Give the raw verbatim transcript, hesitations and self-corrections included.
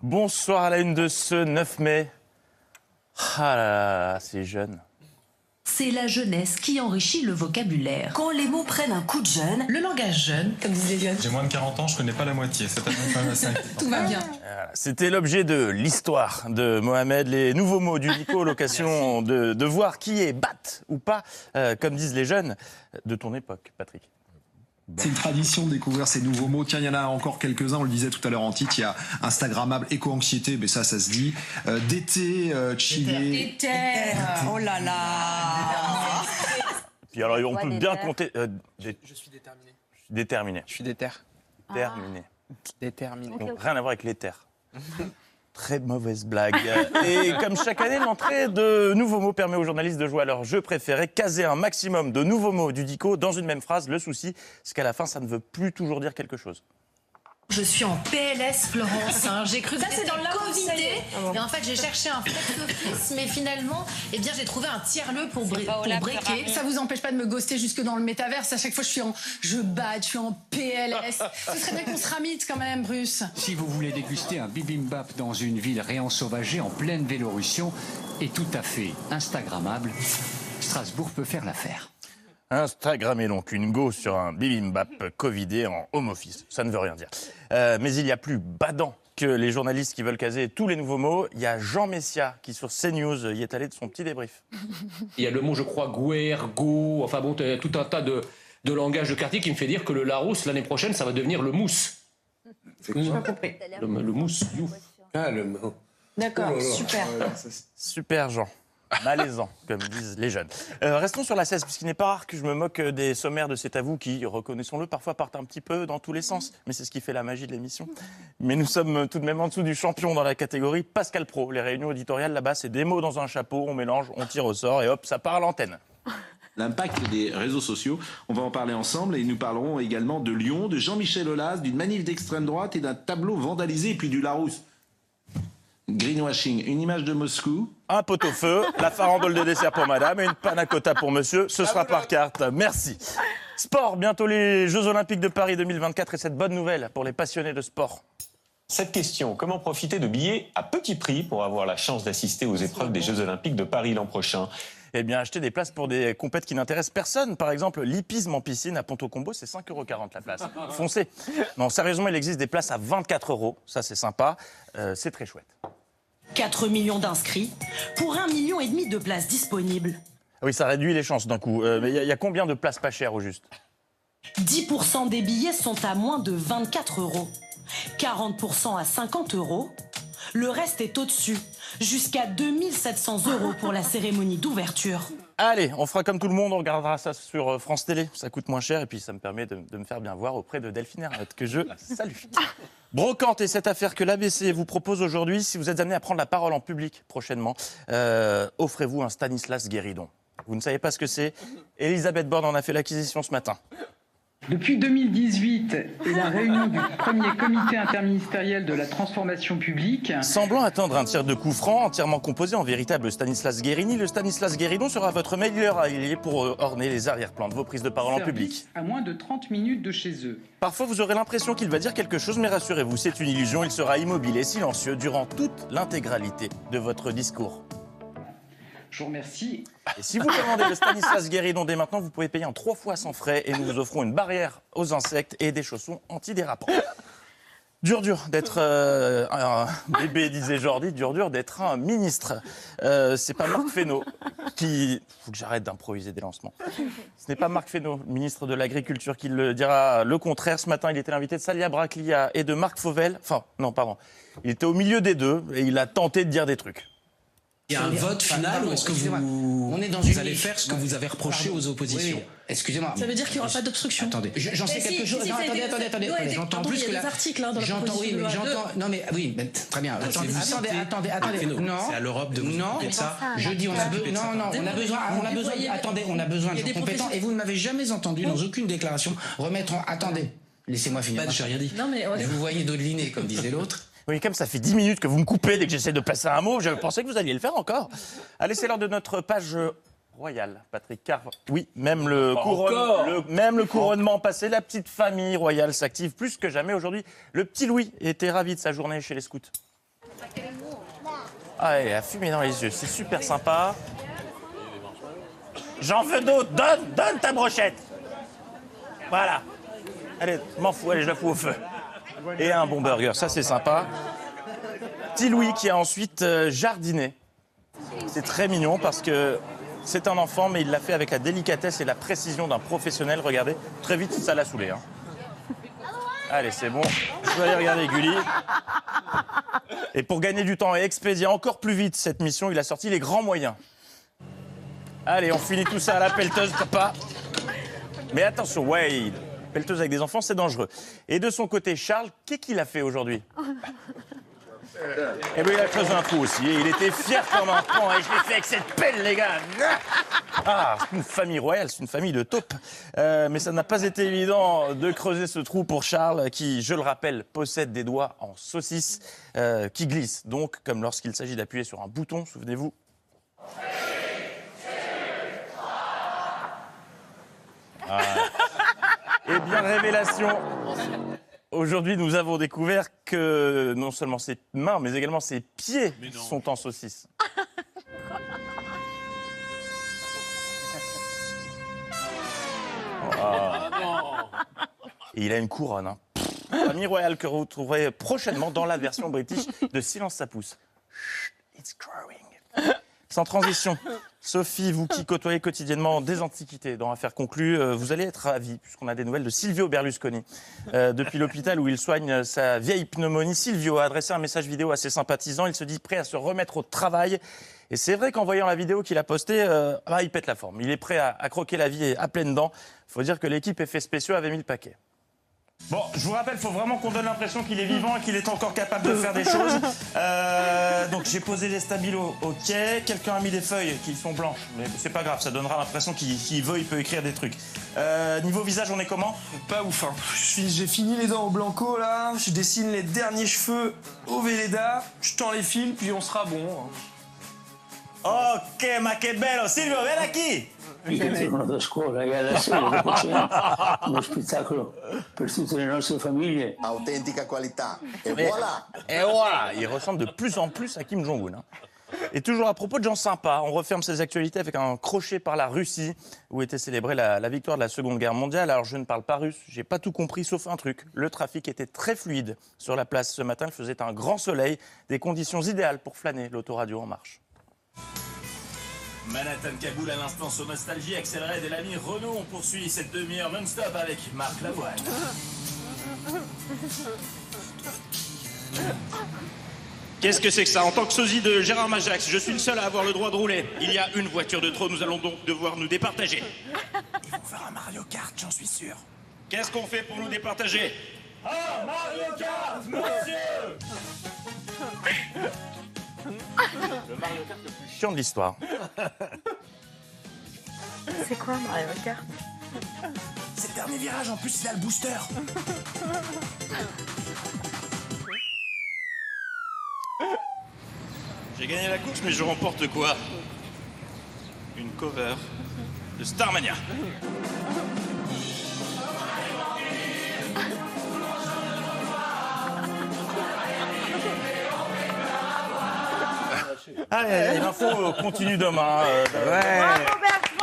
Bonsoir à la une de ce neuf mai. Ah là là, c'est jeune. C'est la jeunesse qui enrichit le vocabulaire. Quand les mots prennent un coup de jeune, Le langage jeune, comme disent les jeunes. J'ai moins de quarante ans, je connais pas la moitié. C'est quand même assez inquiétant. Tout va bien. Voilà, c'était l'objet de l'histoire de Mohamed, les nouveaux mots du Nico, l'occasion de, de voir qui est bat ou pas, euh, comme disent les jeunes de ton époque, Patrick. C'est une tradition de découvrir ces nouveaux mots. Tiens, il y en a encore quelques-uns, on le disait tout à l'heure en titre, il y a Instagrammable, éco-anxiété, mais ça, ça se dit. Euh, d'été, euh, chillé. Éther. Oh là là. Puis alors, on Ouais, peut des bien terres. compter... euh, des- Je suis déterminé. déterminé. Je suis déter. Terminé. Déterminé. Donc, rien à voir avec les terres. Très mauvaise blague. Et comme chaque année, l'entrée de nouveaux mots permet aux journalistes de jouer à leur jeu préféré, caser un maximum de nouveaux mots du dico dans une même phrase. Le souci, c'est qu'à la fin, ça ne veut plus toujours dire quelque chose. Je suis en P L S, Florence. hein. J'ai cru que Ça, c'est c'était dans le Larousse, Covidé. ça y est. Ah bon. Et en fait, j'ai cherché un flex office, mais finalement, eh bien, j'ai trouvé un tiers-le pour, bri- pas au pour lab, breaker. Ferrari. Ça vous empêche pas de me ghoster jusque dans le métaverse. À chaque fois, je suis en je bats, je suis en P L S. Ce serait bien qu'on se ramite quand même, Bruce. Si vous voulez déguster un bibimbap dans une ville réensauvagée en pleine Vélorussion et tout à fait instagrammable, Strasbourg peut faire l'affaire. Instagrammez donc une go sur un bibimbap covidé en home office. Ça ne veut rien dire. Euh, mais il y a plus badant que les journalistes qui veulent caser tous les nouveaux mots. Il y a Jean Messia qui, sur CNews, y est allé de son petit débrief. Il y a le mot, je crois, gouer, go, enfin bon, t'as tout un tas de, de langage de quartier qui me fait dire que le Larousse, l'année prochaine, ça va devenir le mousse. J'ai pas compris. Le, le mousse, you. Ah, le mot. D'accord, super. Super Jean. Malaisant, comme disent les jeunes. Euh, restons sur la seize, puisqu'il n'est pas rare que je me moque des sommaires de C'est à vous qui, reconnaissons-le, parfois partent un petit peu dans tous les sens. Mais c'est ce qui fait la magie de l'émission. Mais nous sommes tout de même en dessous du champion dans la catégorie Pascal Pro. Les réunions éditoriales là-bas, c'est des mots dans un chapeau, on mélange, on tire au sort et hop, ça part à l'antenne. L'impact des réseaux sociaux, on va en parler ensemble et nous parlerons également de Lyon, de Jean-Michel Aulas, d'une manif d'extrême droite et d'un tableau vandalisé et puis du Larousse. Greenwashing, une image de Moscou. Un pot-au-feu, la farandole de dessert pour madame et une panna cotta pour monsieur. Ce sera par carte. Merci. Sport, bientôt les Jeux Olympiques de Paris deux mille vingt-quatre et cette bonne nouvelle pour les passionnés de sport. Cette question, comment profiter de billets à petit prix pour avoir la chance d'assister aux épreuves des Jeux Olympiques de Paris l'an prochain? Eh bien, acheter des places pour des compètes qui n'intéressent personne. Par exemple, l'hippisme en piscine à Ponto-Combo, c'est cinq euros quarante la place. Foncez. Non, sérieusement, il existe des places à vingt-quatre euros. Ça, c'est sympa. Euh, c'est très chouette. quatre millions d'inscrits pour un million et demi de places disponibles. Oui, ça réduit les chances d'un coup. Euh, mais il y, y a combien de places pas chères au juste? dix pour cent des billets sont à moins de vingt-quatre euros. quarante pour cent à cinquante euros. Le reste est au-dessus. Jusqu'à deux mille sept cents euros pour la cérémonie d'ouverture. Allez, on fera comme tout le monde, on regardera ça sur France Télé. Ça coûte moins cher et puis ça me permet de, de me faire bien voir auprès de Delphine Ernotte, que je salue. Brocante et cette affaire que l'A B C vous propose aujourd'hui, si vous êtes amené à prendre la parole en public prochainement, euh, offrez-vous un Stanislas Guéridon. Vous ne savez pas ce que c'est? Elisabeth Borne en a fait l'acquisition ce matin. Depuis deux mille dix-huit et la réunion du premier comité interministériel de la transformation publique... Semblant attendre un tir de coup franc entièrement composé en véritable Stanislas Guérini, le Stanislas Guéridon sera votre meilleur allié pour orner les arrière-plans de vos prises de parole en public. À moins de trente minutes de chez eux. Parfois, vous aurez l'impression qu'il va dire quelque chose, mais rassurez-vous, c'est une illusion. Il sera immobile et silencieux durant toute l'intégralité de votre discours. Je vous remercie. Et si vous commandez le Stanislas Guéridon dès maintenant, vous pouvez payer en trois fois sans frais et nous vous offrons une barrière aux insectes et des chaussons antidérapants. Dur, dur d'être euh, un bébé, disait Jordi, dur, dur d'être un ministre. Euh, c'est pas Marc Fesneau qui... Faut que j'arrête d'improviser des lancements. Ce n'est pas Marc Fesneau, ministre de l'Agriculture, qui le dira le contraire. Ce matin, il était l'invité de Salia Braclia et de Marc Fauvel. Enfin, non, pardon. Il était au milieu des deux et il a tenté de dire des trucs. Il y a un vote final ou est-ce que vous, On est dans vous une allez niche. faire ce que vous avez reproché Pardon. aux oppositions? Oui, oui. Excusez-moi. Ça veut dire qu'il n'y aura pas d'obstruction. Attendez, je- j'en sais Mais quelque si, chose. si, Non, si, attendez, c'est- attendez, attendez, ouais, attendez. des- J'entends pardon, plus il y a que des la... articles, hein, dans la J'entends, oui, proposition de mais loi j'entends... Non, mais oui, mais très bien. Attendez, Attendez, attendez, attendez, attendez, Féno, non. c'est à l'Europe de vous Non, occuper de ça. je dis, on a besoin... Non, non, on a besoin... On a Vous besoin... voyez, Attendez, on a besoin il y de a des gens compétents. professionnels. Et vous ne m'avez jamais entendu dans aucune déclaration remettre en... Attendez, laissez-moi finir. Bah, j'ai rien dit. Non, mais... Vous voyez dodeliner, comme disait l'autre. Oui, comme ça fait dix minutes que vous me coupez dès que j'essaie de placer un mot, je pensais que vous alliez le faire encore. Allez, c'est l'heure de notre page royale, Patrick, car oui, même le, couronne, le, même le couronnement passé, la petite famille royale s'active plus que jamais aujourd'hui. Le petit Louis était ravi de sa journée chez les scouts. Ah, il a fumé dans les yeux, c'est super sympa. J'en veux d'autres, donne, donne ta brochette. Voilà. Allez, m'en fous, allez, je la fous au feu. Et un bon burger, ça c'est sympa. Petit Louis qui a ensuite euh, jardiné. C'est très mignon parce que c'est un enfant, mais il l'a fait avec la délicatesse et la précision d'un professionnel. Regardez, très vite, ça l'a saoulé. Hein. Allez, c'est bon. Je vais aller regarder Gulli. Et pour gagner du temps et expédier encore plus vite cette mission, il a sorti les grands moyens. Allez, on finit tout ça à la pelleteuse, papa. Mais attention, ouais, pelleteuse avec des enfants, c'est dangereux. Et de son côté, Charles, qu'est-ce qu'il a fait aujourd'hui? Eh bien, il a creusé un trou aussi. Et il était fier comme un pan. Et je l'ai fait avec cette pelle, les gars. Ah, c'est une famille royale, c'est une famille de taupes. Euh, mais ça n'a pas été évident de creuser ce trou pour Charles, qui, je le rappelle, possède des doigts en saucisse euh, qui glissent. Donc, comme lorsqu'il s'agit d'appuyer sur un bouton, souvenez-vous. Ah. Eh bien, révélation. Aujourd'hui, nous avons découvert que non seulement ses mains, mais également ses pieds sont en saucisse. Oh. Et il a une couronne. Hein. Famille royale que vous retrouverez prochainement dans la version british de Silence ça pousse. It's growing. Sans transition, Sophie, vous qui côtoyez quotidiennement des antiquités dans Affaires conclues, euh, vous allez être ravis puisqu'on a des nouvelles de Silvio Berlusconi. Euh, depuis l'hôpital où il soigne sa vieille pneumonie, Silvio a adressé un message vidéo à ses sympathisants. Il se dit prêt à se remettre au travail. Et c'est vrai qu'en voyant la vidéo qu'il a postée, euh, ah, il pète la forme. Il est prêt à, à croquer la vie à pleines dents. Il faut dire que l'équipe Effets Spéciaux avait mis le paquet. Bon, je vous rappelle, il faut vraiment qu'on donne l'impression qu'il est vivant et qu'il est encore capable de faire des choses. Euh, donc j'ai posé les stabilos, ok. Quelqu'un a mis des feuilles qui sont blanches, mais c'est pas grave, ça donnera l'impression qu'il qu'il veut, il peut écrire des trucs. Euh, niveau visage, on est comment? Pas ouf, hein. J'ai fini les dents au blanco, là. Je dessine les derniers cheveux au Velleda. Je tends les fils, puis on sera bon. Ok, ma che bello. Silvio, vieni qui. Io torno da scuola e alla sera dopo cena uno spettacolo per tutte le nostre famiglie. Authentica qualità. Et Mais- voilà. Et voilà, il ressemble de plus en plus à Kim Jong-un. hein. Et toujours à propos de gens sympas, on referme ces actualités avec un crochet par la Russie, où était célébrée la, la victoire de la Seconde Guerre mondiale. Alors je ne parle pas russe, j'ai pas tout compris sauf un truc. Le trafic était très fluide sur la place ce matin, il faisait un grand soleil, des conditions idéales pour flâner, l'autoradio en marche. Manhattan Kaboul à l'instant sur Nostalgie, accéléré de l'ami Renault. On poursuit cette demi-heure non-stop avec Marc Lavoine. Qu'est-ce que c'est que ça? En tant que sosie de Gérard Majax, je suis le seul à avoir le droit de rouler. Il y a une voiture de trop, nous allons donc devoir nous départager. Ils vont faire un Mario Kart, j'en suis sûr. Qu'est-ce qu'on fait pour nous départager? Ah, Mario Kart, monsieur! Le Mario Kart le plus chiant de l'histoire. C'est quoi Mario Kart? C'est le dernier virage, en plus il a le booster. J'ai gagné la course, mais je remporte quoi? Une cover de Starmania. Allez, allez, l'info continue demain. Euh, ouais.